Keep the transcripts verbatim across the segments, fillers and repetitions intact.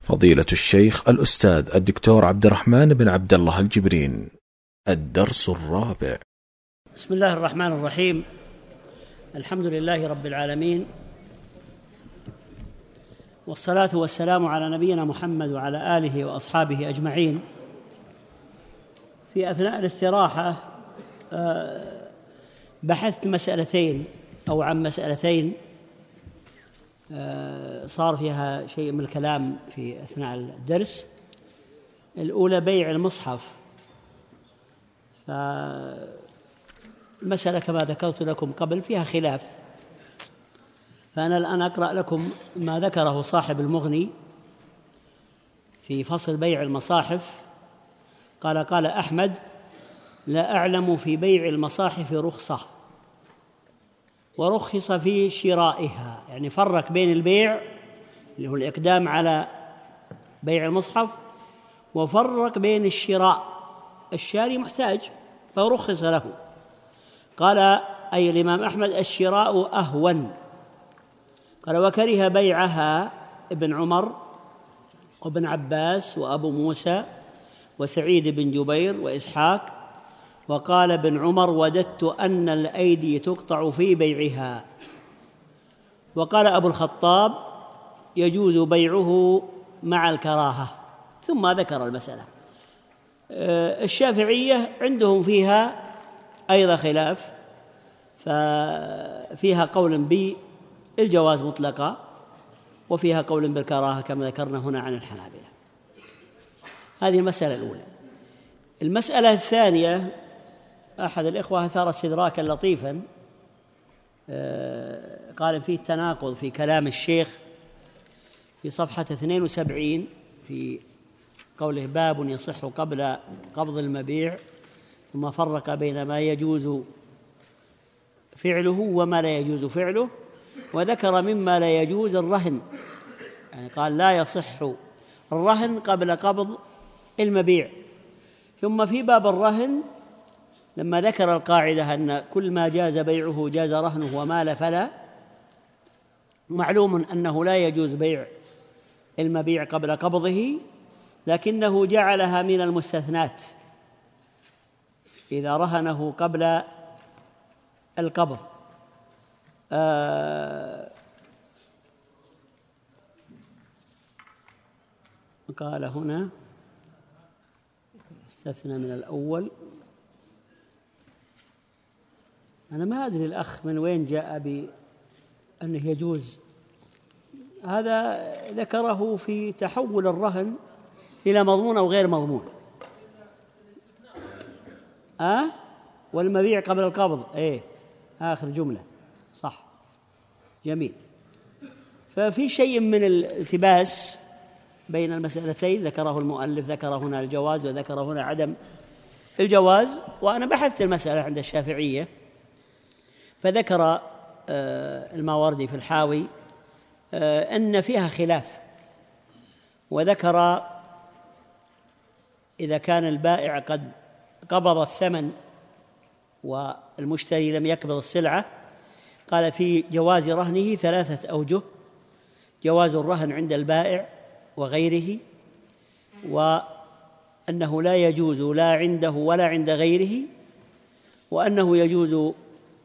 فضيلة الشيخ الأستاذ الدكتور عبد الرحمن بن عبد الله الجبرين. الدرس الرابع. بسم الله الرحمن الرحيم. الحمد لله رب العالمين، والصلاة والسلام على نبينا محمد وعلى آله وأصحابه أجمعين. في أثناء الاستراحة بحثت مسألتين أو عن مسألتين صار فيها شيء من الكلام في أثناء الدرس. الأولى بيع المصحف، فالمسألة كما ذكرت لكم قبل فيها خلاف، فأنا الآن أقرأ لكم ما ذكره صاحب المغني في فصل بيع المصاحف. قال قال أحمد: لا أعلم في بيع المصاحف رخصة، ورخص في شرائها، يعني فرق بين البيع اللي هو الإقدام على بيع المصحف، وفرق بين الشراء، الشاري محتاج فرخص له. قال أي الإمام أحمد: الشراء أهون. قال: وكره بيعها ابن عمر وابن عباس وأبو موسى وسعيد بن جبير وإسحاق. وقال ابن عمر: وددت أن الأيدي تقطع في بيعها. وقال أبو الخطاب: يجوز بيعه مع الكراهة. ثم ذكر المسألة. الشافعية عندهم فيها أيضا خلاف، ففيها قول بالجواز مطلقا، وفيها قول بالكراهة كما ذكرنا هنا عن الحنابلة. هذه المسألة الأولى. المسألة الثانية، أحد الإخوة أثار استدراكا لطيفا، قال فيه تناقض في كلام الشيخ في صفحة اثنين وسبعين في قوله: باب يصح قبل قبض المبيع، ثم فرق بين ما يجوز فعله وما لا يجوز فعله، وذكر مما لا يجوز الرهن، يعني قال لا يصح الرهن قبل قبض المبيع. ثم في باب الرهن لما ذكر القاعدة أن كل ما جاز بيعه جاز رهنه وما لا فلا، معلوم أنه لا يجوز بيع المبيع قبل قبضه، لكنه جعلها من المستثنات إذا رهنه قبل القبض. آه قال هنا استثنى من الأول. أنا ما أدري الأخ من وين جاء بأنه يجوز، هذا ذكره في تحول الرهن إلى مضمون أو غير مضمون. أه؟ والمبيع قبل القبض، إيه آخر جملة صح، جميل. ففي شيء من الالتباس بين المسألتين، ذكره المؤلف، ذكر هنا الجواز وذكر هنا عدم الجواز. وأنا بحثت المسألة عند الشافعية، فذكر الماوردي في الحاوي أن فيها خلاف، وذكر إذا كان البائع قد قبض الثمن والمشتري لم يقبض السلعة، قال في جواز رهنه ثلاثة أوجه: جواز الرهن عند البائع وغيره، وأنه لا يجوز لا عنده ولا عند غيره، وأنه يجوز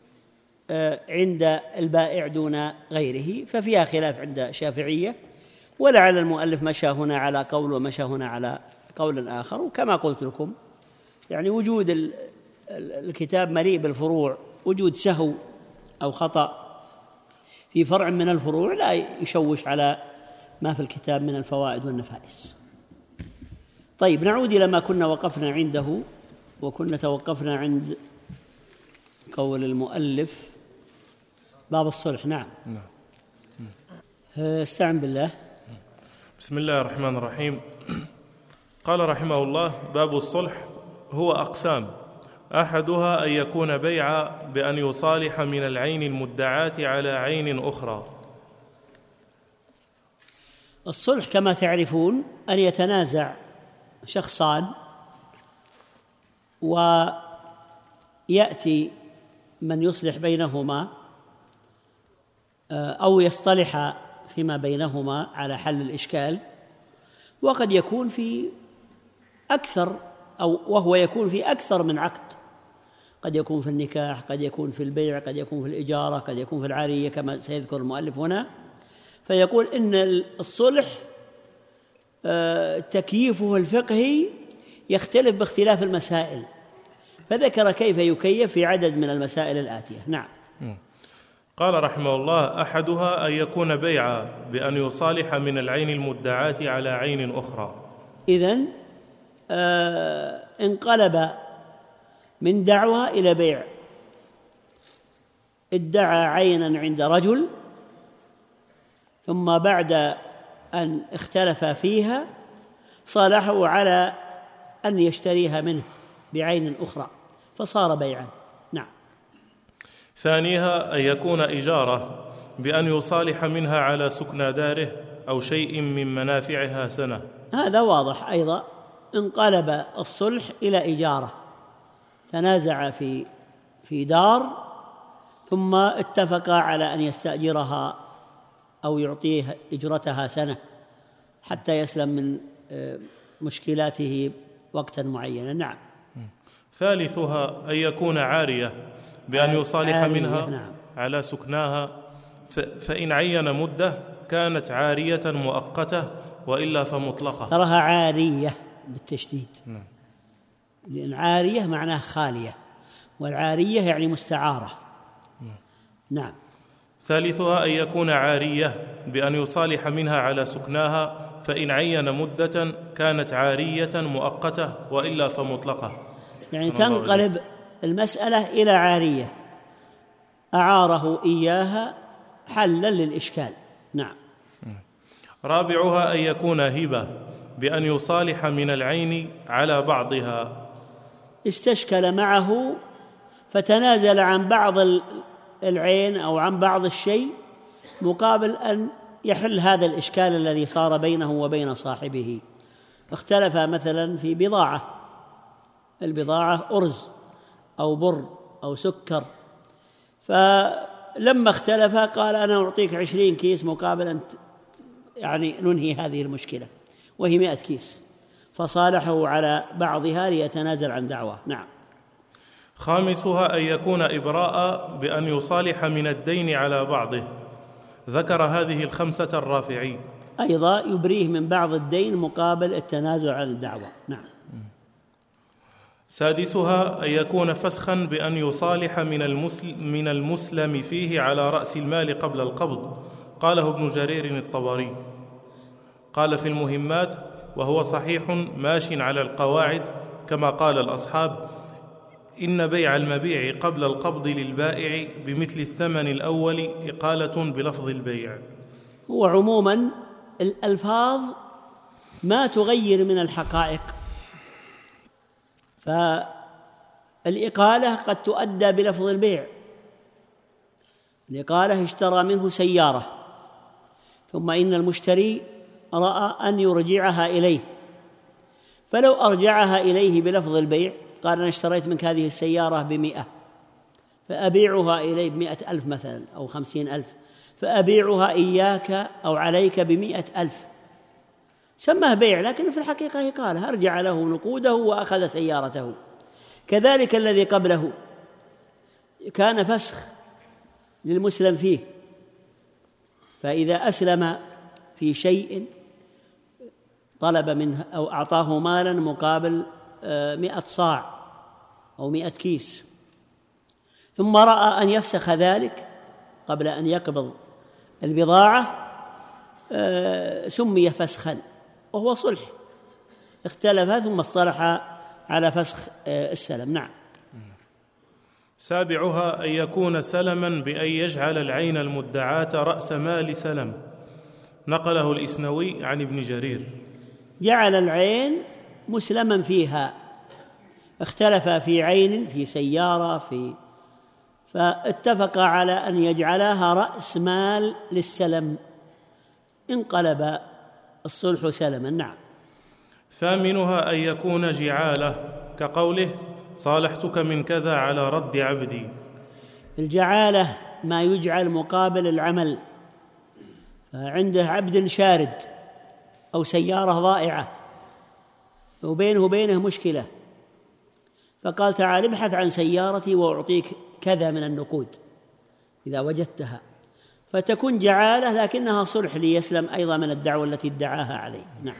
عند البائع دون غيره. ففيها خلاف عند الشافعية، ولعل المؤلف مشى هنا على قول ومشى هنا على قول آخر. وكما قلت لكم يعني وجود الكتاب مليء بالفروع، وجود سهو أو خطأ في فرع من الفروع لا يشوش على ما في الكتاب من الفوائد والنفائس. طيب، نعود إلى ما كنا وقفنا عنده، وكنا توقفنا عند قول المؤلف باب الصلح. نعم. استعن بالله. بسم الله الرحمن الرحيم. قال رحمه الله: باب الصلح هو أقسام، أحدها أن يكون بيعا بأن يصالح من العين المدعاة على عين أخرى. الصلح كما تعرفون أن يتنازع شخصان ويأتي من يصلح بينهما أو يصطلح فيما بينهما على حل الإشكال، وقد يكون في أكثر أو وهو يكون في أكثر من عقد، قد يكون في النكاح، قد يكون في البيع، قد يكون في الإجارة، قد يكون في العارية كما سيذكر المؤلف هنا. فيقول إن الصلح تكييفه الفقهي يختلف باختلاف المسائل، فذكر كيف يكيف في عدد من المسائل الآتية. نعم. قال رحمه الله: أحدها أن يكون بيعا بأن يصالح من العين المدعاة على عين أخرى. إذن آه انقلب من دعوى إلى بيع، ادعى عينا عند رجل، ثم بعد أن اختلف فيها صالحوا على أن يشتريها منه بعين أخرى فصار بيعا. نعم. ثانيها أن يكون إجارة بأن يصالح منها على سكنى داره أو شيء من منافعها سنة. هذا واضح أيضا، انقلب الصلح إلى إجارة، تنازع في في دار ثم اتفقا على أن يستأجرها أو يعطيه إجرتها سنة حتى يسلم من مشكلاته وقتا معينا. نعم. ثالثها أن يكون عارية بأن يصالح منها نعم. على سكناها، فإن عين مدة كانت عارية مؤقتة وإلا فمطلقة. تراها عارية بالتشديد، نعم. لأن عارية معناها خالية، والعارية يعني مستعارة. نعم. ثالثها أن يكون عارية بأن يصالح منها على سكناها، فإن عين مدة كانت عارية مؤقتة وإلا فمطلقة. يعني تنقلب المسألة إلى عارية، أعاره إياها حلا للإشكال. نعم. رابعها أن يكون هبة بأن يصالح من العين على بعضها، استشكل معه فتنازل عن بعض العين أو عن بعض الشيء مقابل أن يحل هذا الإشكال الذي صار بينه وبين صاحبه. اختلف مثلا في بضاعة، البضاعة أرز أو بر أو سكر، فلما اختلف قال أنا أعطيك عشرين كيس مقابل أن يعني ننهي هذه المشكلة، وهي مئة كيس، فصالحه على بعضها ليتنازل عن دعواه. نعم. خامسها أن يكون إبراء بأن يصالح من الدين على بعضه، ذكر هذه الخمسة الرافعي. أيضا يبريه من بعض الدين مقابل التنازل عن الدعوة. نعم. سادسها أن يكون فسخا بأن يصالح من المسلم, من المسلم فيه على رأس المال قبل القبض، قاله ابن جرير الطبري. قال في المهمات: وهو صحيح ماش على القواعد كما قال الأصحاب، إن بيع المبيع قبل القبض للبائع بمثل الثمن الأول إقالة بلفظ البيع. هو عموما الألفاظ ما تغير من الحقائق، فالإقالة قد تؤدى بلفظ البيع. الإقالة اشترى منه سيارة ثم إن المشتري رأى أن يرجعها إليه، فلو أرجعها إليه بلفظ البيع قال أنا اشتريت منك هذه السيارة بمئة فأبيعها إليه بمئة ألف مثلا أو خمسين ألف، فأبيعها إياك أو عليك بمئة ألف، سماه بيع لكن في الحقيقة إقالة، أرجع له نقوده وأخذ سيارته. كذلك الذي قبله كان فسخ للمسلم فيه، فإذا أسلم في شيء طلب منه أو أعطاه مالا مقابل مئة صاع أو مئة كيس، ثم رأى أن يفسخ ذلك قبل أن يقبض البضاعة، سمي فسخا وهو صلح، اختلف ثم اصطلح على فسخ السلم. نعم. سابعها أن يكون سلما بأن يجعل العين المدعاة رأس مال سلم، نقله الإسنوي عن ابن جرير. جعل العين مسلما فيها، اختلف في عين في سيارة في فاتفق على أن يجعلها رأس مال للسلم، انقلب الصلح سلما. نعم. ثامنها أن يكون جعالة، كقوله صالحتك من كذا على رد عبدي. الجعالة ما يجعل مقابل العمل، عنده عبد شارد أو سيارة ضائعة وبينه وبينه مشكلة، فقال تعال ابحث عن سيارتي وأعطيك كذا من النقود إذا وجدتها، فتكون جعالة لكنها صلح ليسلم أيضا من الدعوة التي ادعاها عليه. نعم.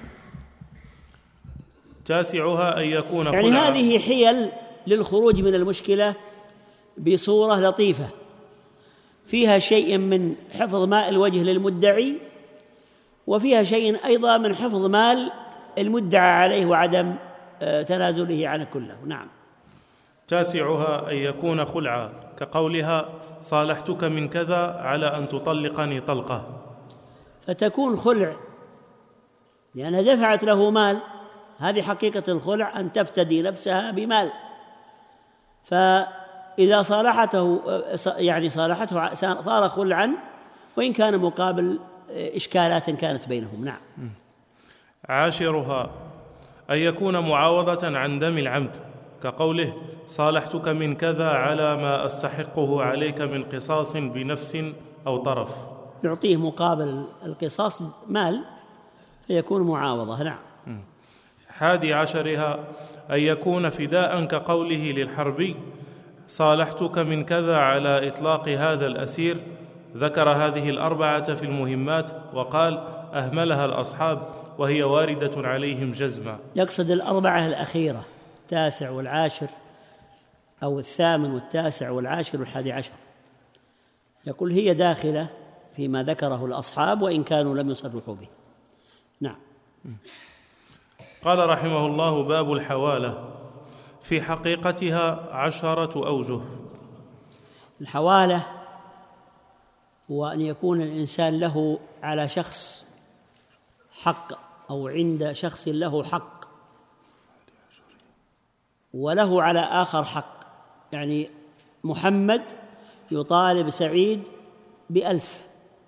تاسعها أن يكون خلعا، يعني هذه حيل للخروج من المشكلة بصورة لطيفة فيها شيء من حفظ ماء الوجه للمدعي، وفيها شيء أيضا من حفظ مال المدعى عليه وعدم تنازله عنه كله. نعم. تاسعها أن يكون خلعا، كقولها صالحتك من كذا على أن تطلقني طلقة، فتكون خلع لأنها دفعت له مال. هذه حقيقة الخلع، أن تفتدي نفسها بمال. فإذا صالحته يعني صالحته صار خلعا وإن كان مقابل إشكالات كانت بينهم. نعم. عاشرها أن يكون معاوضة عن دم العمد، كقوله صالحتك من كذا على ما أستحقه عليك من قصاص بنفس أو طرف، يعطيه مقابل القصاص مال فيكون معاوضة. نعم. حادي عشرها أن يكون فداء، كقوله للحربي صالحتك من كذا على إطلاق هذا الأسير. ذكر هذه الأربعة في المهمات وقال أهملها الأصحاب وهي واردة عليهم جزما. يقصد الأربعة الأخيرة، التاسع والعاشر أو الثامن والتاسع والعاشر والحادي عشر، يقول هي داخلة فيما ذكره الأصحاب وإن كانوا لم يصرحوا به. نعم. قال رحمه الله: باب الحوالة، في حقيقتها عشرة أوجه. الحوالة هو أن يكون الإنسان له على شخص حق أو عند شخص له حق وله على آخر حق. يعني محمد يطالب سعيد بألف،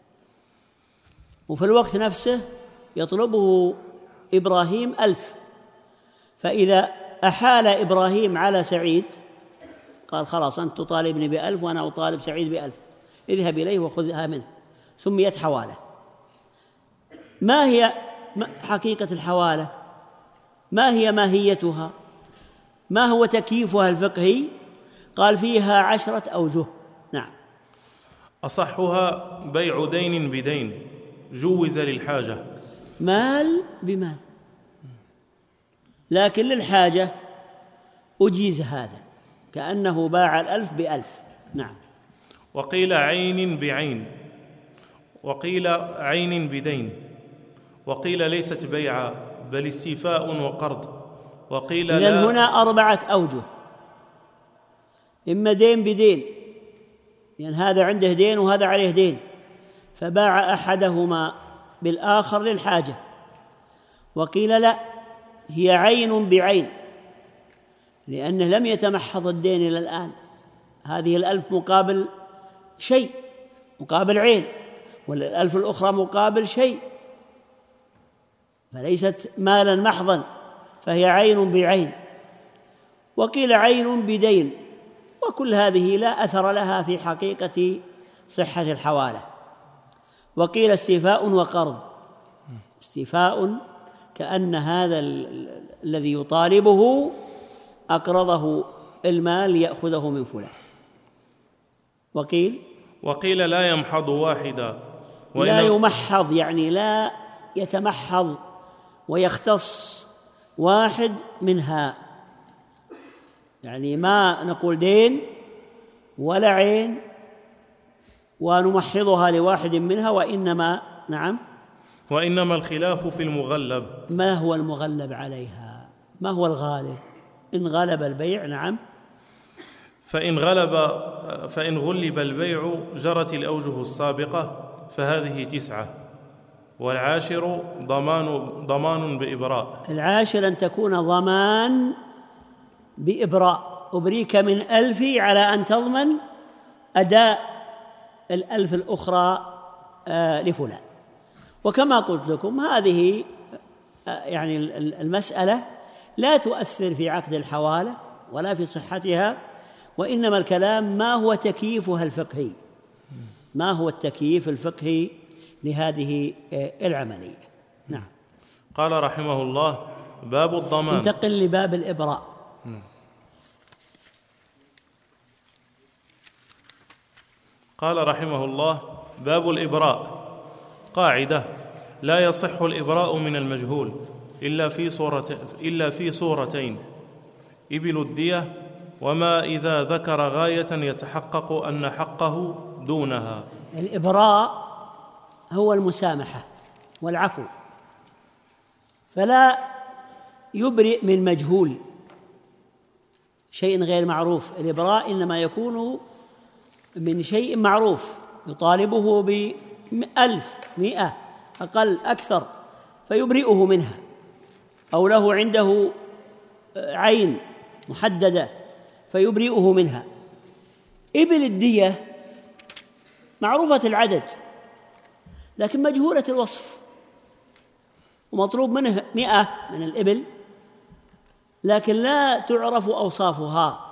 وفي الوقت نفسه يطلبه إبراهيم ألف، فإذا أحال إبراهيم على سعيد قال خلاص أنت تطالبني بألف وأنا أطالب سعيد بألف، اذهب إليه وخذها منه، سميت حوالة. ما هي حقيقة الحوالة؟ ما هي ماهيتها؟ ما هو تكييفها الفقهي؟ قال فيها عشرة أوجه. نعم. أصحها بيع دين بدين جوز للحاجة، مال بمال، لكن للحاجة أجيز هذا، كأنه باع الألف بألف. نعم. وقيل عين بعين، وقيل عين بدين، وقيل ليست بيعا بل استيفاء وقرض، وقيل لا. إذن هنا أربعة أوجه، إما دين بدين، يعني هذا عنده دين وهذا عليه دين، فباع أحدهما بالآخر للحاجة. وقيل لا، هي عين بعين، لأنه لم يتمحض الدين إلى الآن، هذه الألف مقابل شيء، مقابل عين، والألف الأخرى مقابل شيء، فليست مالا محضا، فهي عين بعين. وقيل عين بدين، وكل هذه لا أثر لها في حقيقة صحة الحوالة. وقيل استيفاء وقرض، استيفاء كأن هذا الذي يطالبه أقرضه المال ليأخذه من فلان. وقيل وقيل لا يمحض واحدا، لا يمحض يعني لا يتمحض ويختص واحد منها، يعني ما نقول دين ولا عين ونمحضها لواحد منها، وإنما نعم وإنما الخلاف في المغلب. ما هو المغلب عليها؟ ما هو الغالب؟ إن غلب البيع نعم، فإن غلب فإن غلب البيع جرت الأوجه السابقة، فهذه تسعة. والعاشر ضمان ضمان بإبراء. العاشر أن تكون ضمان بإبراء، أبريك من ألفي على أن تضمن أداء الألف الأخرى آه لفلان. وكما قلت لكم هذه آه يعني المسألة لا تؤثر في عقد الحوالة ولا في صحتها، وإنما الكلام ما هو تكييفها الفقهي، ما هو التكييف الفقهي لهذه آه العملية. نعم. قال رحمه الله: باب الضمان. انتقل لباب الإبراء. قال رحمه الله: باب الإبراء. قاعدة: لا يصح الإبراء من المجهول إلا في صورة إلا في صورتين: إبل الدية، وما إذا ذكر غاية يتحقق أن حقه دونها. الإبراء هو المسامحة والعفو، فلا يبرئ من مجهول شيء غير معروف. الإبراء إنما يكون من شيء معروف يطالبه بألف مئة أقل أكثر فيبرئه منها، أو له عنده عين محددة فيبرئه منها. إبل الدية معروفة العدد لكن مجهولة الوصف، ومطلوب منه مئة من الإبل لكن لا تعرف أوصافها،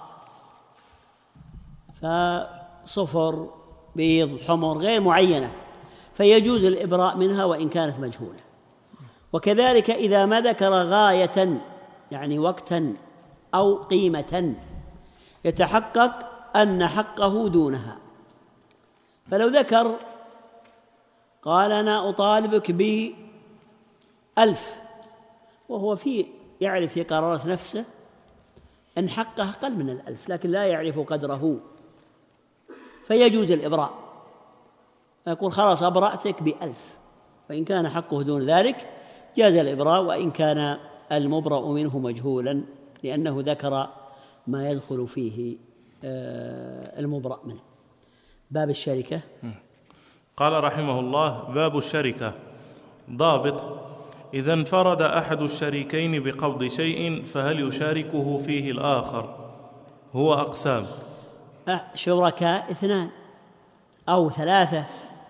فصفر بيض حمر غير معينة، فيجوز الإبراء منها وإن كانت مجهولة. وكذلك إذا ما ذكر غاية يعني وقتا أو قيمة يتحقق أن حقه دونها، فلو ذكر قال أنا أطالبك بألف وهو في يعرف في قرارة نفسه أن حقه أقل من الألف لكن لا يعرف قدره، فيجوز الإبراء، يقول خلاص أبرأتك بألف، فإن كان حقه دون ذلك جاز الإبراء وإن كان المبرأ منه مجهولا لأنه ذكر ما يدخل فيه المبرأ منه. باب الشركة. قال رحمه الله: باب الشركة. ضابط: إذا انفرد أحد الشريكين بقبض شيء فهل يشاركه فيه الآخر؟ هو أقسام: شركاء اثنان أو ثلاثة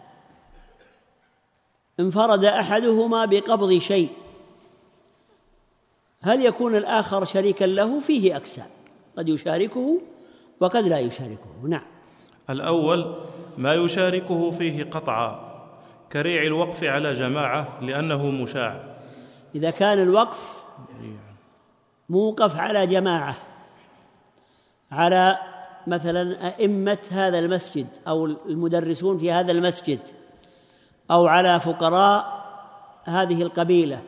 انفرد أحدهما بقبض شيء، هل يكون الآخر شريكا له؟ فيه أقسام، قد يشاركه وقد لا يشاركه. نعم. الأول ما يشاركه فيه قطعا كريع الوقف على جماعة لأنه مشاع. إذا كان الوقف موقف على جماعة، على مثلا أئمة هذا المسجد أو المدرسون في هذا المسجد أو على فقراء هذه القبيلة،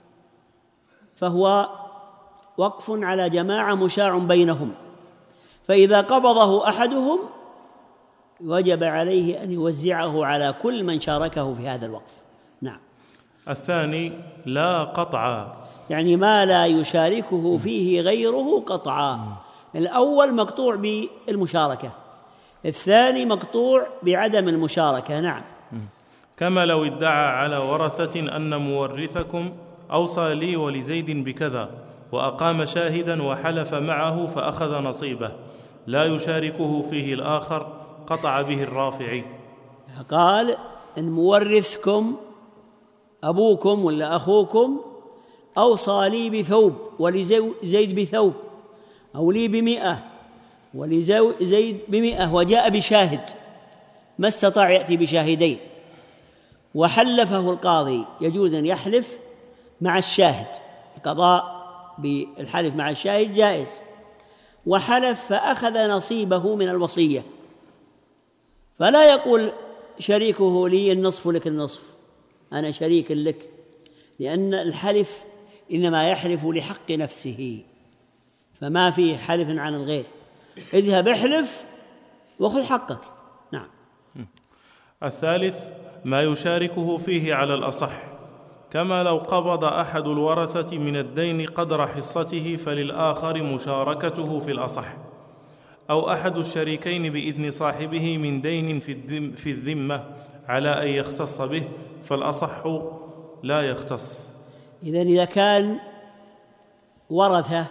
فهو وقف على جماعة مشاع بينهم، فإذا قبضه أحدهم وجب عليه أن يوزعه على كل من شاركه في هذا الوقف. نعم. الثاني لا قطعا، يعني ما لا يشاركه فيه غيره قطعا. الأول مقطوع بالمشاركة، الثاني مقطوع بعدم المشاركة. نعم. كما لو ادعى على ورثة أن مورثكم أوصى لي ولزيد بكذا وأقام شاهدا وحلف معه فأخذ نصيبه لا يشاركه فيه الآخر، قطع به الرافعي. قال إن مورثكم أبوكم ولا أخوكم أوصى لي بثوب ولزيد بثوب، أو لي بمئة ولزيد بمئة، وجاء بشاهد ما استطاع يأتي بشاهدين وحلفه القاضي، يجوز أن يحلف مع الشاهد، القضاء بالحلف مع الشاهد جائز، وحلف فأخذ نصيبه من الوصية، فلا يقول شريكه لي النصف لك النصف، أنا شريك لك، لأن الحلف إنما يحلف لحق نفسه، فما في حلف عن الغير. اذهب احلف وخذ حقك. نعم. الثالث ما يشاركه فيه على الأصح، كما لو قبض أحد الورثة من الدين قدر حصته فللآخر مشاركته في الأصح، أو أحد الشريكين بإذن صاحبه من دين في الذمة على أن يختص به، فالأصح لا يختص. إذن إذا كان ورثة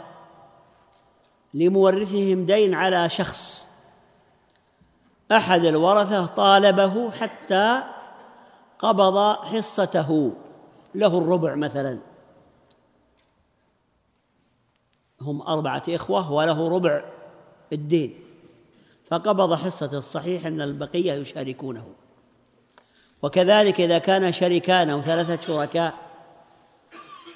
لمورثهم دين على شخص، أحد الورثة طالبه حتى قبض حصته، له الربع مثلا، هم أربعة إخوة وله ربع الدين، فقبض حصة، الصحيح أن البقية يشاركونه. وكذلك إذا كان شريكان أو ثلاثة شركاء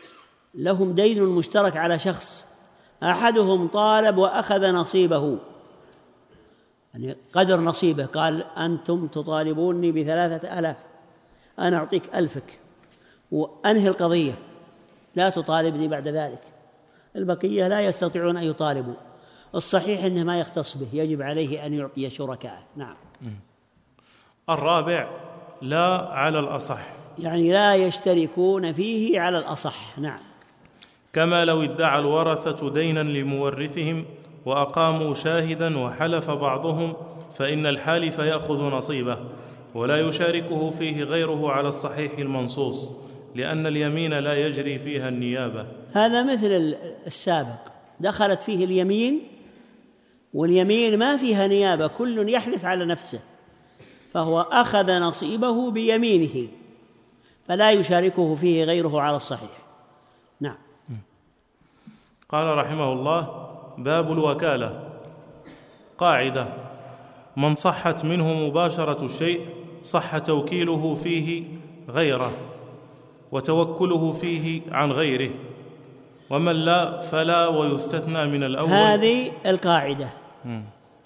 لهم دين مشترك على شخص، أحدهم طالب وأخذ نصيبه، يعني قدر نصيبه، قال أنتم تطالبوني بثلاثة ألاف، أنا أعطيك ألفك وأنهي القضية، لا تطالبني بعد ذلك. البقية لا يستطيعون أن يطالبوا. الصحيح أنه ما يختص به، يجب عليه أن يعطي شركاءه. نعم. الرابع لا على الأصح، يعني لا يشتركون فيه على الأصح. نعم. كما لو ادعى الورثة دينا لمورثهم وأقاموا شاهدا وحلف بعضهم، فإن الحالف يأخذ نصيبه ولا يشاركه فيه غيره على الصحيح المنصوص، لأن اليمين لا يجري فيها النيابة. هذا مثل السابق، دخلت فيه اليمين، واليمين ما فيها نيابة، كل يحلف على نفسه، فهو أخذ نصيبه بيمينه فلا يشاركه فيه غيره على الصحيح. نعم. قال رحمه الله: باب الوكالة. قاعدة: من صحت منه مباشرة الشيء صح توكيله فيه غيره وتوكله فيه عن غيره، ومن لا فلا، ويستثنى من الأول. هذه القاعدة. م.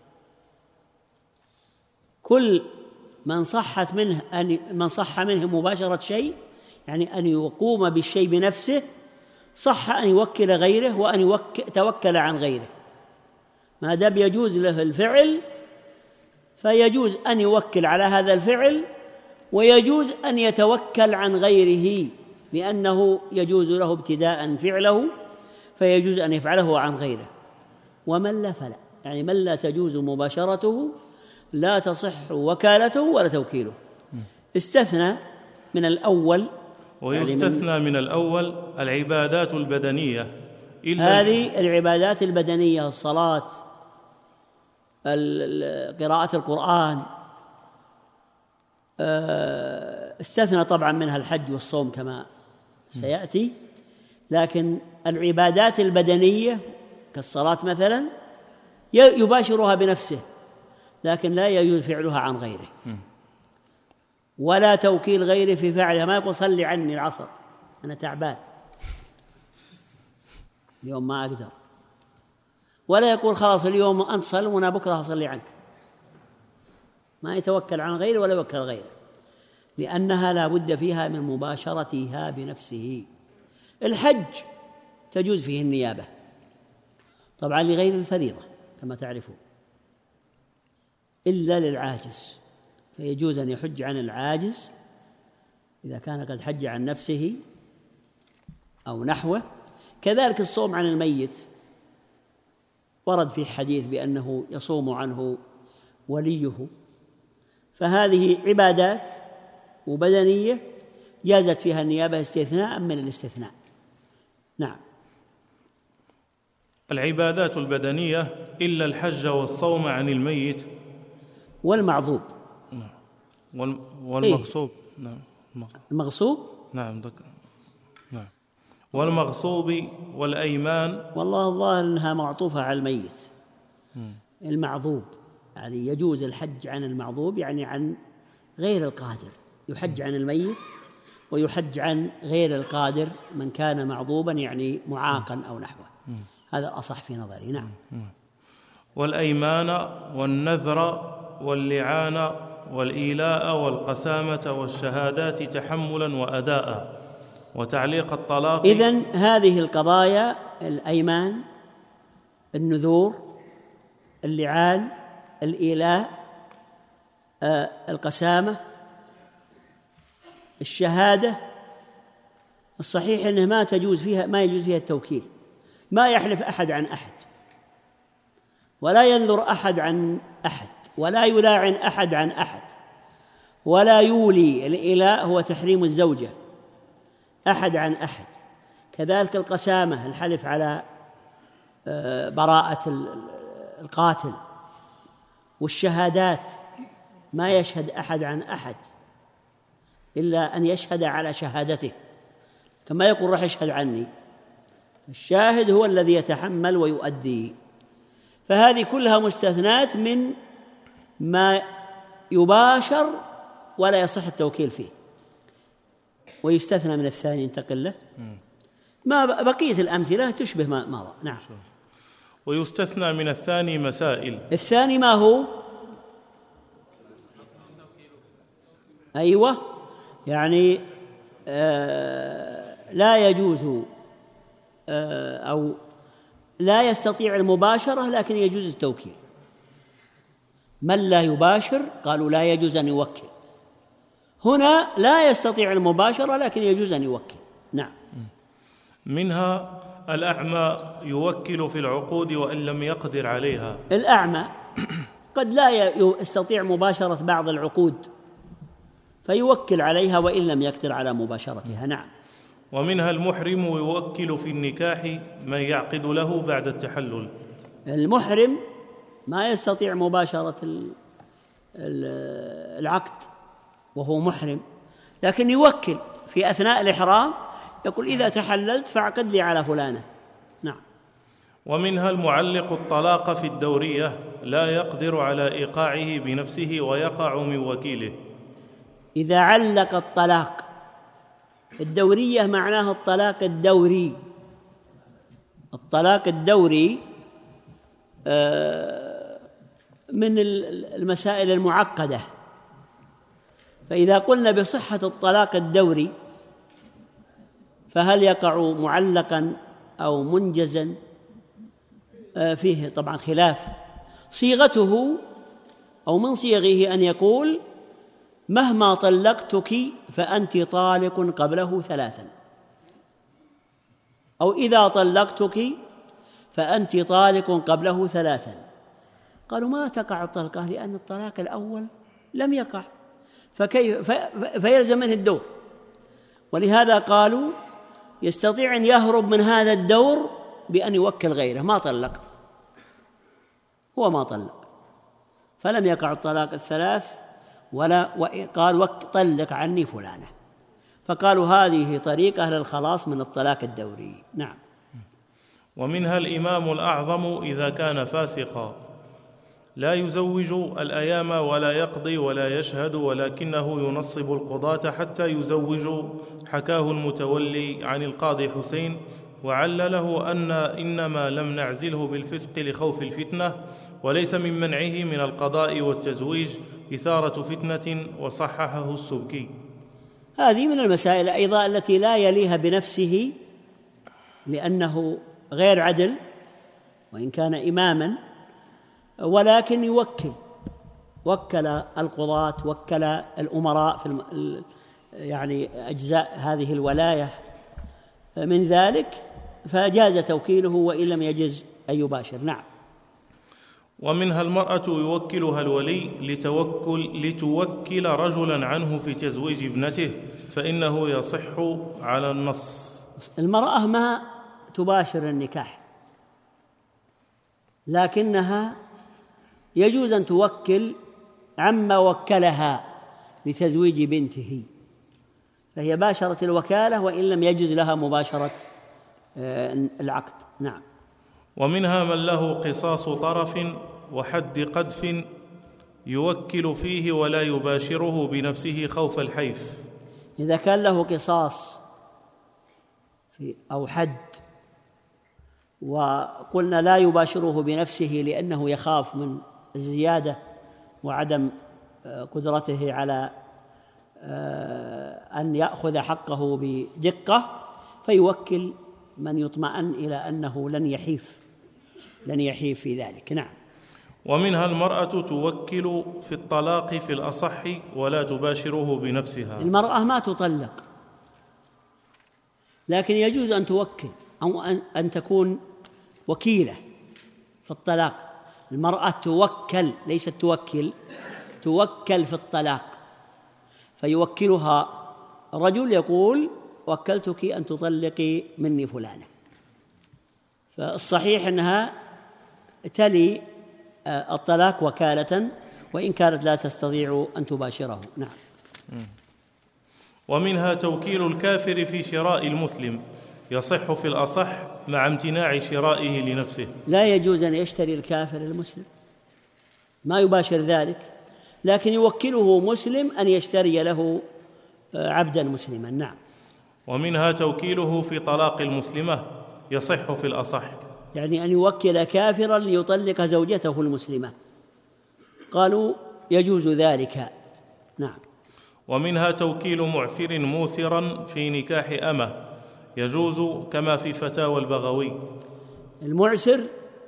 كل من صحت منه أن من صح منه مباشرة شيء، يعني أن يقوم بالشيء بنفسه، صح أن يوكل غيره وأن يتوكل عن غيره، ما دام يجوز له الفعل فيجوز أن يوكل على هذا الفعل، ويجوز أن يتوكل عن غيره، لأنه يجوز له ابتداء فعله فيجوز أن يفعله عن غيره. ومن لا فلا، يعني من لا تجوز مباشرته لا تصح وكالته ولا توكيله. استثنى من الأول، ويستثنى يعني من, من الأول العبادات البدنية، إلا هذه العبادات البدنية، الصلاة، قراءة القرآن، استثنى طبعا منها الحج والصوم كما سيأتي، لكن العبادات البدنية كالصلاة مثلا يباشرها بنفسه، لكن لا يجوز فعلها عن غيره، ولا توكيل غيره في فعلها. ما يقول صلي عني العصر، أنا تعبان اليوم ما أقدر، ولا يقول خلاص اليوم أنت صل وأنا بكرة أصلي عنك. ما يتوكل عن غيره ولا يوكل غيره، لأنها لا بد فيها من مباشرتها بنفسه. الحج تجوز فيه النيابة طبعا لغير الفريضة كما تعرفون، إلا للعاجز، فيجوز أن يحج عن العاجز إذا كان قد حج عن نفسه أو نحوه. كذلك الصوم عن الميت ورد في حديث بأنه يصوم عنه وليه، فهذه عبادات وبدنية جازت فيها النيابة استثناء من الاستثناء. نعم. العبادات البدنية إلا الحج والصوم عن الميت والمعذوب والمغصوب. إيه؟ نعم. المغصوب نعم ذكر. نعم. والمغصوب والأيمان. والله الظاهر أنها معطوفة على الميت. م. المعذوب يعني يجوز الحج عن المعذوب، يعني عن غير القادر، يحج عن الميت ويحج عن غير القادر من كان معذوبا يعني معاقا أو نحوه. م. هذا أصح في نظري. نعم. م. والأيمان والنذر واللعان والإيلاء والقسامة والشهادات تحملا وأداء وتعليق الطلاق. إذن هذه القضايا: الأيمان، النذور، اللعان، الإيلاء، آه، القسامة، الشهادة، الصحيح أنه ما تجوز فيها ما يجوز فيها التوكيل، ما يحلف أحد عن أحد، ولا ينذر أحد عن أحد، ولا يلاعن أحد عن أحد، ولا يولي. الإيلاء هو تحريم الزوجة أحد عن أحد. كذلك القسامة، الحلف على براءة القاتل. والشهادات ما يشهد أحد عن أحد إلا أن يشهد على شهادته، كما يقول راح يشهد عني، الشاهد هو الذي يتحمل ويؤدي. فهذه كلها مستثنات من ما يباشر ولا يصح التوكيل فيه. ويستثنى من الثاني، انتقل له، ما بقية الأمثلة تشبه ما مضى. نعم. ويستثنى من الثاني مسائل. الثاني ما هو؟ أيوة، يعني آه لا يجوز آه أو لا يستطيع المباشرة لكن يجوز التوكيل. من لا يباشر قالوا لا يجوز أن يوكل. هنا لا يستطيع المباشرة لكن يجوز أن يوكل. نعم. منها الأعمى يوكل في العقود وإن لم يقدر عليها. الأعمى قد لا يستطيع مباشرة بعض العقود فيوكل عليها وإن لم يقدر على مباشرتها. نعم. ومنها المحرم يوكل في النكاح من يعقد له بعد التحلل. المحرم ما يستطيع مباشرة العقد وهو محرم، لكن يوكل في أثناء الإحرام، يقول إذا تحللت فاعقد لي على فلانة. نعم. ومنها المعلق الطلاق في الدورية لا يقدر على إيقاعه بنفسه ويقع من وكيله. إذا علق الطلاق، الدورية معناه الطلاق الدوري. الطلاق الدوري من المسائل المعقدة، فإذا قلنا بصحة الطلاق الدوري فهل يقع معلقا أو منجزا؟ فيه طبعا خلاف. صيغته أو من صيغه أن يقول مهما طلقتك فأنت طالق قبله ثلاثا، أو إذا طلقتك فأنت طالق قبله ثلاثا. قالوا ما تقع الطلقة لأن الطلاق الأول لم يقع، فكيف فيلزم منه الدور، ولهذا قالوا يستطيع أن يهرب من هذا الدور بأن يوكل غيره. ما طلق، هو ما طلق، فلم يقع الطلاق الثلاث ولا قال طلق عني فلانة، فقالوا هذه طريقة للخلاص من الطلاق الدوري. نعم. ومنها الإمام الأعظم إذا كان فاسقا لا يزوج الأيام ولا يقضي ولا يشهد، ولكنه ينصب القضاة حتى يزوج. حكاه المتولي عن القاضي حسين، وعلله أن إنما لم نعزله بالفسق لخوف الفتنة، وليس من منعه من القضاء والتزويج إثارة فتنة، وصححه السبكي. هذه من المسائل أيضا التي لا يليها بنفسه لأنه غير عدل وإن كان إماما، ولكن يوكل، وكل القضاة، وكل الأمراء في الم... يعني أجزاء هذه الولاية من ذلك، فجاز توكيله وإن لم يجز أن يباشر. نعم. ومنها المرأة يوكلها الولي لتوكل لتوكل رجلا عنه في تزويج ابنته، فإنه يصح على النص. المرأة ما تباشر النكاح، لكنها يجوز أن توكل عما وكلها لتزويج بنته، فهي باشرت الوكالة وإن لم يجوز لها مباشرة العقد. نعم. ومنها من له قصاص طرف وحد قذف يوكل فيه ولا يباشره بنفسه خوف الحيف. إذا كان له قصاص في أو حد وقلنا لا يباشره بنفسه لأنه يخاف من الزيادة وعدم قدرته على أن يأخذ حقه بدقة، فيوكل من يطمئن إلى أنه لن يحيف لن يحيف في ذلك. نعم. ومنها المرأة توكل في الطلاق في الأصح ولا تباشره بنفسها. المرأة ما تطلق، لكن يجوز أن توكل أو أن تكون وكيلة في الطلاق. المرأة توكل، ليست توكل، توكل في الطلاق، فيوكلها رجل يقول وكلتك أن تطلقي مني فلانة، فالصحيح أنها تلي الطلاق وكالة وإن كانت لا تستطيع أن تباشره. نعم. ومنها توكيل الكافر في شراء المسلم، يصح في الأصح مع امتناع شرائه لنفسه. لا يجوز أن يشتري الكافر المسلم، ما يباشر ذلك، لكن يوكله مسلم أن يشتري له عبدا مسلما. نعم. ومنها توكيله في طلاق المسلمة يصح في الأصح، يعني أن يوكل كافرا ليطلق زوجته المسلمة، قالوا يجوز ذلك. نعم. ومنها توكيل معسر موسرا في نكاح أمة يجوز كما في فتاوى البغوي. المعسر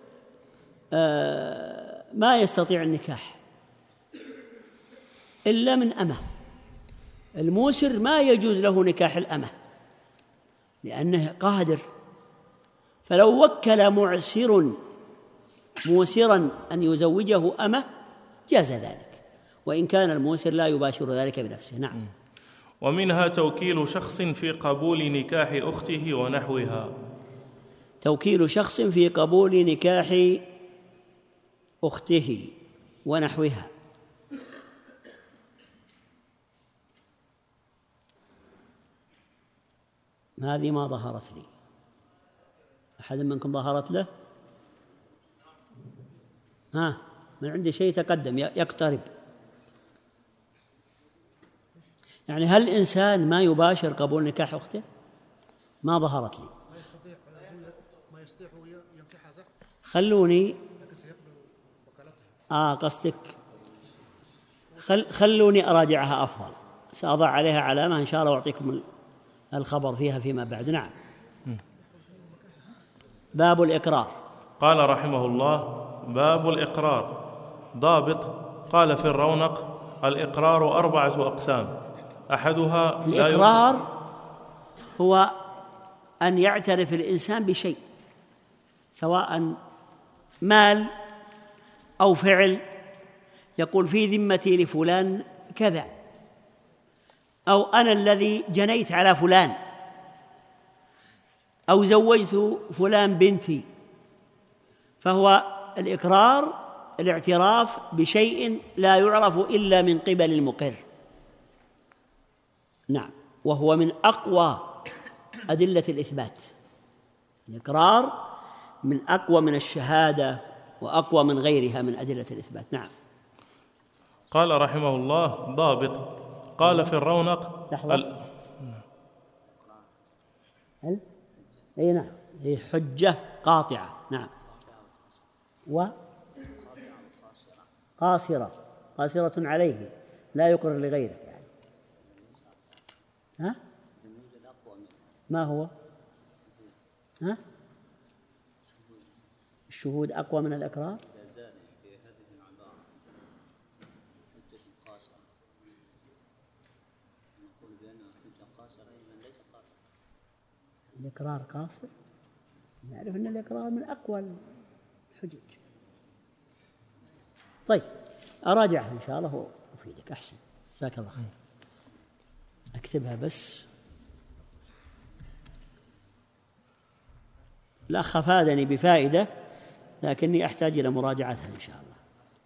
آه ما يستطيع النكاح إلا من أمة، الموسر ما يجوز له نكاح الأمة لأنه قادر، فلو وكل معسر موسرا أن يزوجه أمة جاز ذلك، وإن كان الموسر لا يباشر ذلك بنفسه. نعم. ومنها توكيل شخص في قبول نكاح أخته ونحوها، توكيل شخص في قبول نكاح أخته ونحوها. هذه ما ظهرت لي، أحد منكم ظهرت له؟ ها، من عندي شيء تقدم يقترب. يعني هل الإنسان ما يباشر قبول نكاح أخته؟ ما ظهرت لي. ما يستطيع ما يستطيع ينكحها صح؟ خلوني آه قصدك خل خلوني أراجعها أفضل، سأضع عليها علامة إن شاء الله وأعطيكم الخبر فيها فيما بعد. نعم. باب الإقرار. قال رحمه الله: باب الإقرار. ضابط. قال في الرونق: الإقرار أربعة أقسام، أحدها الإقرار هو أن يعترف الإنسان بشيء، سواء مال أو فعل، يقول في ذمتي لفلان كذا، أو أنا الذي جنيت على فلان، أو زوجت فلان بنتي، فهو الإقرار الاعتراف بشيء لا يعرف إلا من قبل المقر. نعم. وهو من أقوى أدلة الإثبات. الإقرار من أقوى من الشهادة وأقوى من غيرها من أدلة الإثبات. نعم. قال رحمه الله: ضابط. قال في الرونق ال... هل؟ أي نعم، هي حجة قاطعة. نعم. و قاصرة قاصرة عليه، لا يقر لغيره يعني. ها؟ ما هو؟ ها؟ الشهود أقوى من الإقرار؟ الإقرار قاصر، نعرف أن الإقرار من أقوى الحجج. طيب أراجعها إن شاء الله وأفيدك. أحسن، جزاك الله خير. أكتبها بس. الأخ أفادني بفائدة لكني أحتاج إلى مراجعتها إن شاء الله.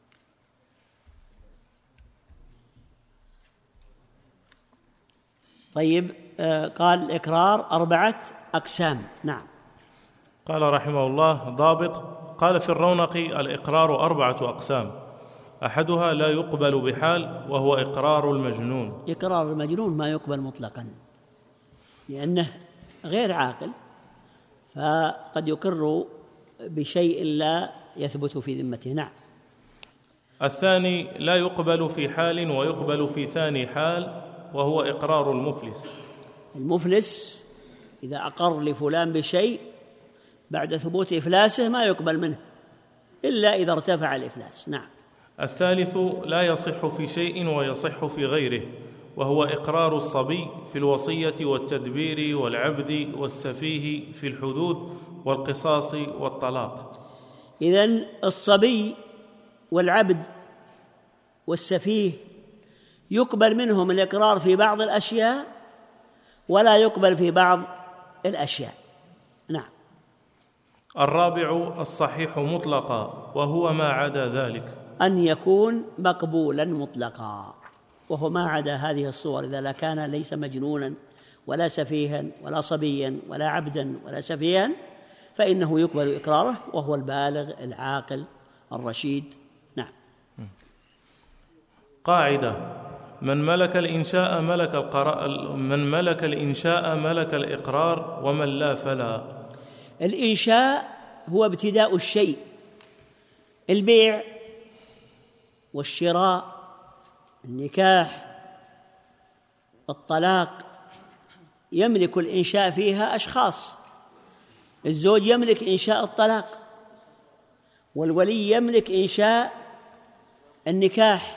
طيب، آه قال الإقرار أربعة أقسام. نعم. قال رحمه الله: ضابط. قال في الرونق: الإقرار أربعة أقسام، أحدها لا يقبل بحال وهو إقرار المجنون. إقرار المجنون ما يقبل مطلقا لأنه غير عاقل، فقد يقر بشيء لا يثبت في ذمته. نعم. الثاني لا يقبل في حال ويقبل في ثاني حال وهو إقرار المفلس. المفلس إذا أقر لفلان بشيء بعد ثبوت إفلاسه ما يقبل منه إلا إذا ارتفع الإفلاس. نعم. الثالث لا يصح في شيء ويصح في غيره وهو إقرار الصبي في الوصية والتدبير والعبد والسفيه في الحدود والقصاص والطلاق. إذن الصبي والعبد والسفيه يقبل منهم الإقرار في بعض الأشياء ولا يقبل في بعض الأشياء. نعم. الرابع الصحيح مطلقا وهو ما عدا ذلك، أن يكون مقبولا مطلقا، وهو ما عدا هذه الصور. إذا لا كان ليس مجنونا ولا سفيها ولا صبيا ولا عبدا ولا سفيها فإنه يقبل إقراره، وهو البالغ العاقل الرشيد. نعم. قاعدة: من ملك الإنشاء ملك القرار من ملك الإنشاء ملك الإقرار، ومن لا فلا. الإنشاء هو ابتداء الشيء، البيع والشراء، النكاح، الطلاق، يملك الإنشاء فيها أشخاص. الزوج يملك إنشاء الطلاق، والولي يملك إنشاء النكاح،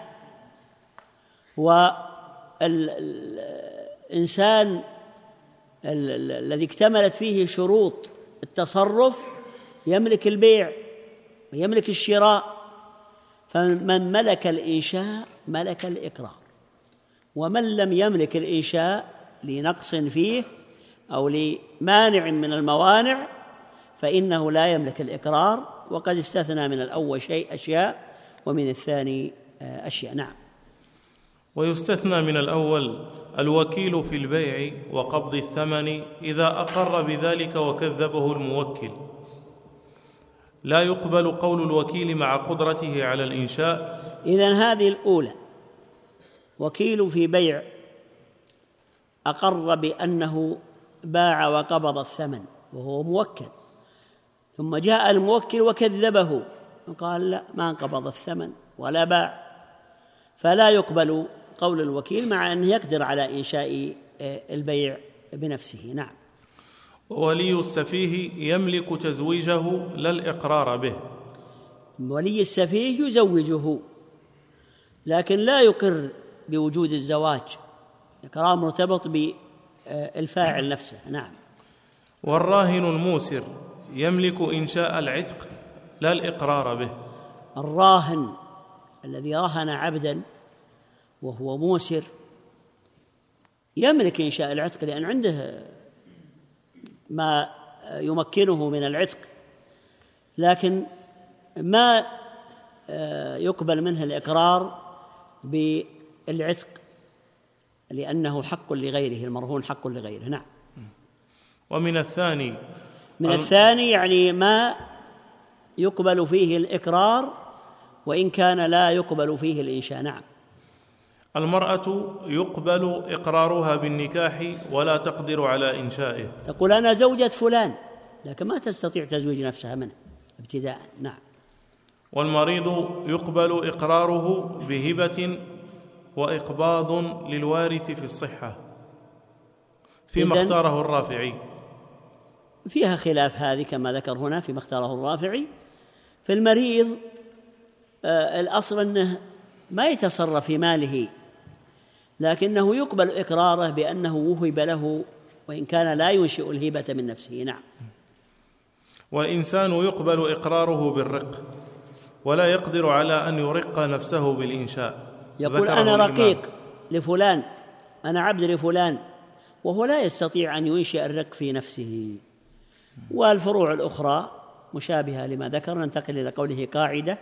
والإنسان الذي اكتملت فيه شروط التصرف يملك البيع ويملك الشراء. فمن ملك الإنشاء ملك الإقرار، ومن لم يملك الإنشاء لنقص فيه أو لمانع من الموانع فإنه لا يملك الإقرار، وقد استثنى من الأول شيء أشياء ومن الثاني أشياء. نعم. ويستثنى من الأول الوكيل في البيع وقبض الثمن إذا أقر بذلك وكذبه الموكل، لا يقبل قول الوكيل مع قدرته على الإنشاء. إذن هذه الأولى، وكيل في بيع أقر بأنه باع وقبض الثمن وهو موكل، ثم جاء الموكل وكذبه وقال لا، ما انقبض الثمن ولا باع، فلا يقبل قول الوكيل مع أنه يقدر على إنشاء البيع بنفسه. نعم. وولي السفيه يملك تزويجه لا الإقرار به. ولي السفيه يزوجه لكن لا يقر بوجود الزواج، الإقرار مرتبط بالفاعل نفسه. نعم. والراهن الموسر يملك إنشاء العتق لا الإقرار به. الراهن الذي رهن عبدا وهو موسر يملك إنشاء العتق، لأن عنده ما يمكنه من العتق، لكن ما يقبل منه الإقرار بالعتق لأنه حق لغيره، المرهون حق لغيره. نعم. ومن الثاني من الثاني يعني ما يقبل فيه الإقرار وإن كان لا يقبل فيه الإنشاء. نعم. المرأة يقبل إقرارها بالنكاح ولا تقدر على إنشائه، تقول أنا زوجة فلان لكن ما تستطيع تزويج نفسها منه ابتداء. نعم. والمريض يقبل إقراره بهبة وإقباض للوارث في الصحة فيما اختاره الرافعي. فيها خلاف هذه كما ذكر هنا فيما اختاره الرافعي. في المريض آه الأصل أنه ما يتصرف في ماله، لكنه يقبل إقراره بأنه وهب له وإن كان لا ينشئ الهبة من نفسه. نعم. والإنسان يقبل إقراره بالرق ولا يقدر على أن يرق نفسه بالإنشاء. يقول أنا رقيق لفلان، أنا عبد لفلان، وهو لا يستطيع أن ينشئ الرق في نفسه. والفروع الأخرى مشابهة لما ذكر. ننتقل إلى قوله قاعدة.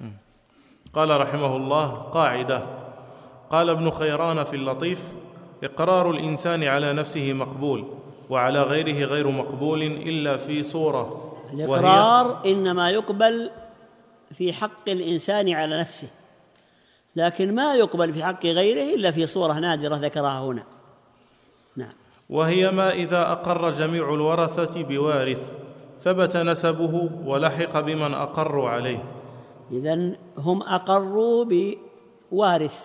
قال رحمه الله: قاعدة. قال ابن خيران في اللطيف: إقرار الإنسان على نفسه مقبول وعلى غيره غير مقبول إلا في صورة. الإقرار إنما يقبل في حق الإنسان على نفسه، لكن ما يقبل في حق غيره إلا في صورة نادرة ذكرها هنا. نعم. وهي ما إذا أقر جميع الورثة بوارث ثبت نسبه ولحق بمن أقروا عليه. إذن هم أقروا بوارث،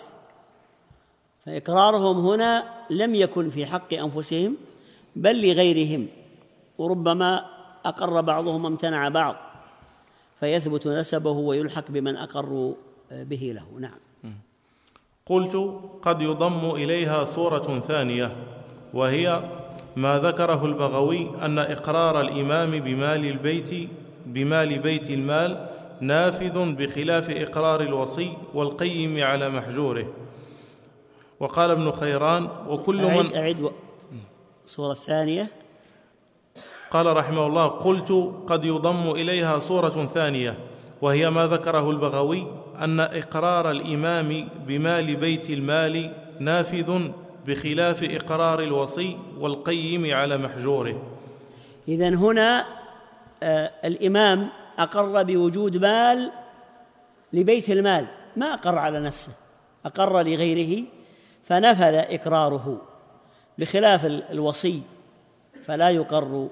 فإقرارهم هنا لم يكن في حق أنفسهم بل لغيرهم، وربما أقر بعضهم وامتنع بعض فيثبت نسبه ويلحق بمن أقروا به له. نعم. قلت: قد يضم إليها صورة ثانية، وهي ما ذكره البغوي أن إقرار الإمام بمال البيت بمال بيت المال نافذ بخلاف إقرار الوصي والقيم على محجوره. وقال ابن خيران: وكل أعيد من أعيد صورة ثانية. قال رحمه الله: قلت: قد يضم إليها صورة ثانية، وهي ما ذكره البغوي أن إقرار الإمام بمال بيت المال نافذ بخلاف إقرار الوصي والقيم على محجوره. إذن هنا آه الإمام أقر بوجود مال لبيت المال، ما أقر على نفسه، أقر لغيره، فنفذ إقراره، بخلاف الوصي فلا يقر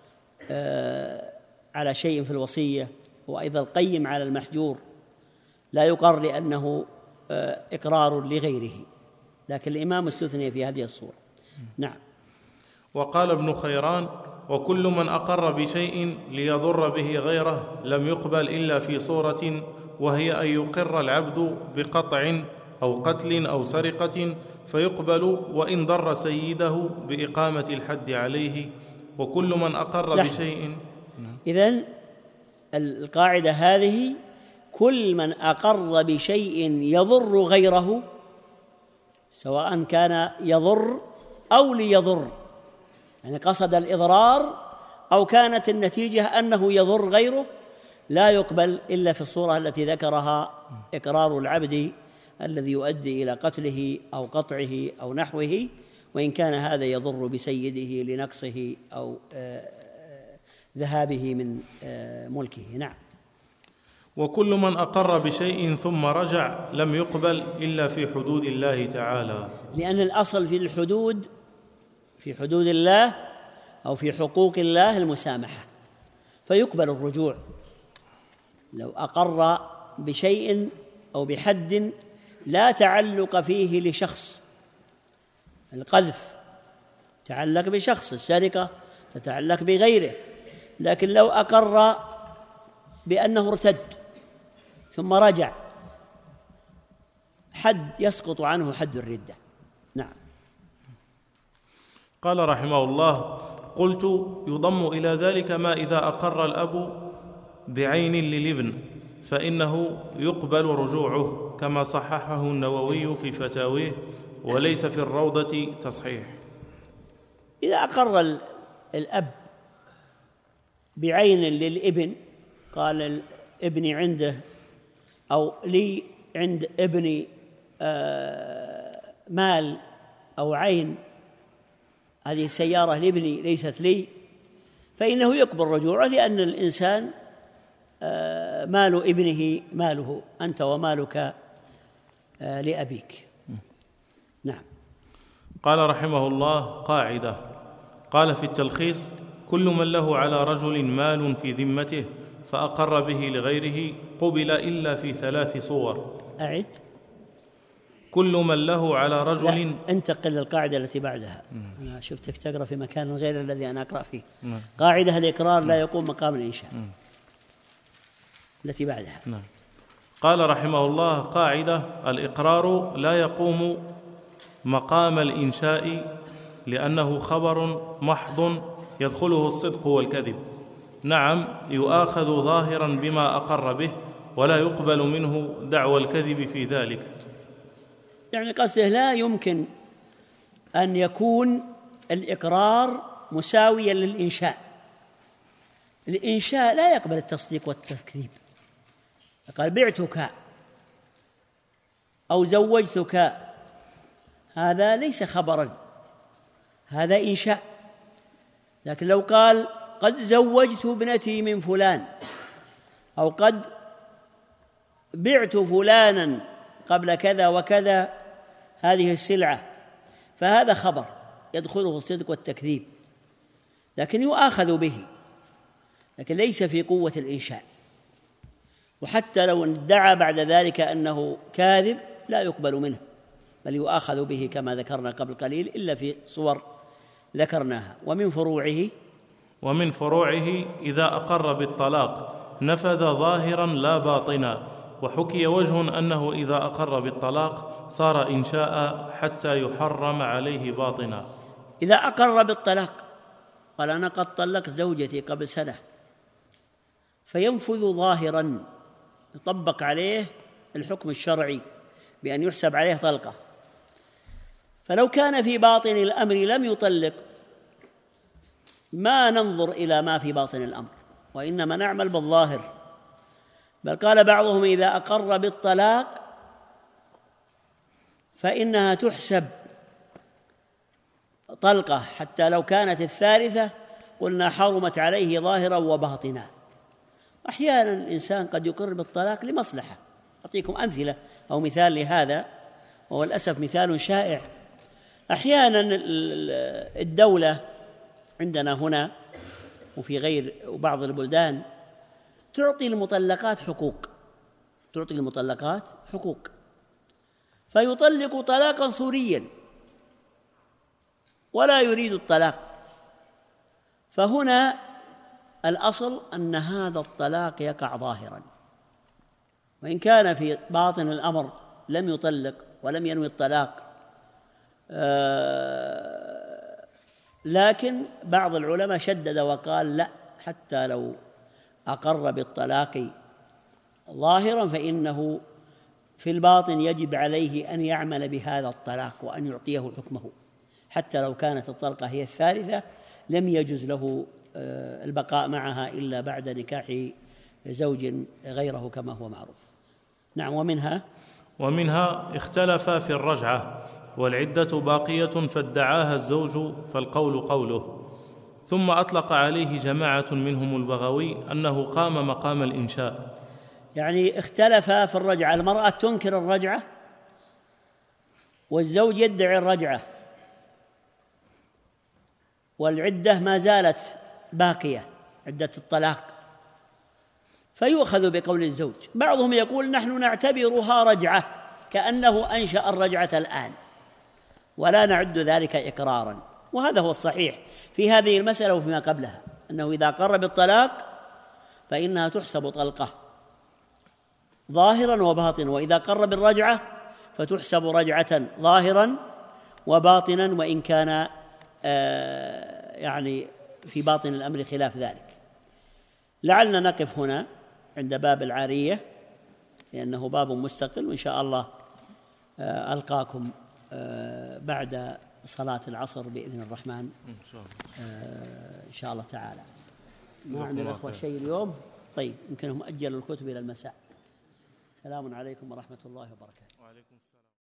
على شيء في الوصية، وأيضا القيم على المحجور لا يقر لأنه إقرار لغيره، لكن الإمام استثني في هذه الصورة. نعم. وقال ابن خيران: وكل من أقر بشيء ليضر به غيره لم يقبل إلا في صورة، وهي أن يقر العبد بقطع أو قتل أو سرقة فيقبل وإن ضر سيده بإقامة الحد عليه. وكل من أقر لا. بشيء. إذن القاعدة هذه: كل من أقر بشيء يضر غيره، سواء كان يضر أو ليضر، يعني قصد الإضرار أو كانت النتيجة أنه يضر غيره، لا يقبل إلا في الصورة التي ذكرها: إقرار العبد الذي يؤدي إلى قتله أو قطعه أو نحوه، وإن كان هذا يضر بسيده لنقصه أو ذهابه من ملكه. نعم. وكل من أقر بشيء ثم رجع لم يقبل إلا في حدود الله تعالى، لأن الأصل في الحدود، في حدود الله أو في حقوق الله، المسامحة، فيقبل الرجوع. لو أقر بشيء أو بحد لا تعلق فيه لشخص، القذف تعلق بشخص، السرقة تتعلق بغيره، لكن لو أقر بأنه ارتد ثم رجع حد يسقط عنه حد الردة. نعم. قال رحمه الله: قلت: يضم إلى ذلك ما إذا أقر الأب بعين للابن فإنه يقبل رجوعه، كما صححه النووي في فتاويه، وليس في الروضة تصحيح. إذا أقر الأب بعين للابن، قال ابني عنده أو لي عند ابني مال أو عين، هذه السيارة لابني ليست لي، فإنه يقبل رجوعه، لأن الإنسان مال ابنه ماله، أنت ومالك لأبيك. نعم. قال رحمه الله: قاعدة. قال في التلخيص: كل من له على رجل مال في ذمته فأقر به لغيره قبل إلا في ثلاث صور. أعد. كل من له على رجل. لا، انتقل للقاعدة التي بعدها. مم. أنا شفتك تقرأ في مكان غير الذي أنا أقرأ فيه. مم. قاعدة الإقرار لا يقوم مقام الإنشاء. مم. التي بعدها. نعم. قال رحمه الله: قاعدة: الإقرار لا يقوم مقام الإنشاء، لأنه خبر محض يدخله الصدق والكذب. نعم، يؤاخذ ظاهرا بما أقر به، ولا يقبل منه دعوى الكذب في ذلك. يعني قصده لا يمكن أن يكون الإقرار مساويا للإنشاء. الإنشاء لا يقبل التصديق والتكذيب. قال بعتك أو زوجتك، هذا ليس خبرا، هذا إنشاء. لكن لو قال قد زوجت ابنتي من فلان، أو قد بعت فلانا قبل كذا وكذا هذه السلعة، فهذا خبر يدخله الصدق والتكذيب، لكن يؤاخذ به، لكن ليس في قوة الإنشاء. وحتى لو ادعى بعد ذلك أنه كاذب لا يقبل منه، بل يؤاخذ به كما ذكرنا قبل قليل، إلا في صور ذكرناها. ومن فروعه ومن فروعه إذا أقر بالطلاق نفذ ظاهرا لا باطنا، وحكي وجه أنه إذا أقر بالطلاق صار إنشاء حتى يحرم عليه باطنا. إذا أقر بالطلاق قال أنا قد طلقت زوجتي قبل سنة، فينفذ ظاهرا، يطبق عليه الحكم الشرعي بأن يحسب عليه طلقة. فلو كان في باطن الأمر لم يطلق ما ننظر إلى ما في باطن الأمر، وإنما نعمل بالظاهر. بل قال بعضهم إذا أقر بالطلاق فإنها تحسب طلقة، حتى لو كانت الثالثة قلنا حرمت عليه ظاهرا وباطنا. أحيانا الإنسان قد يقر بالطلاق لمصلحة، أعطيكم أمثلة أو مثال لهذا، وهو للأسف مثال شائع. أحيانا الدولة عندنا هنا وفي غير وبعض البلدان تعطي المطلقات حقوق تعطي المطلقات حقوق فيطلق طلاقا صوريا ولا يريد الطلاق، فهنا الأصل أن هذا الطلاق يقع ظاهرا، وإن كان في باطن الأمر لم يطلق ولم ينوي الطلاق، آه لكن بعض العلماء شدد وقال لا، حتى لو أقر بالطلاق ظاهرا فإنه في الباطن يجب عليه أن يعمل بهذا الطلاق وأن يعطيه حكمه، حتى لو كانت الطلقة هي الثالثة لم يجوز له البقاء معها إلا بعد نكاح زوج غيره كما هو معروف. نعم. ومنها ومنها اختلف في الرجعة والعدة باقية فادعاها الزوج فالقول قوله، ثم أطلق عليه جماعة منهم البغوي أنه قام مقام الإنشاء. يعني اختلف في الرجعة، المرأة تنكر الرجعة والزوج يدعي الرجعة والعدة ما زالت باقية، عدة الطلاق، فيؤخذ بقول الزوج. بعضهم يقول نحن نعتبرها رجعة كأنه أنشأ الرجعة الآن ولا نعد ذلك إقرارا، وهذا هو الصحيح في هذه المسألة وفيما قبلها، أنه إذا قر بالطلاق فإنها تحسب طلقة ظاهرا وباطنا، وإذا قر بالرجعة فتحسب رجعة ظاهرا وباطنا، وإن كان آه يعني في باطن الأمر خلاف ذلك. لعلنا نقف هنا عند باب العارية لأنه باب مستقل، وإن شاء الله آه ألقاكم آه بعد صلاة العصر بإذن الرحمن آه إن شاء الله تعالى. ما عندنا أخوة شيء اليوم؟ طيب يمكنهم أجلوا الكتب إلى المساء. السلام عليكم ورحمة الله وبركاته.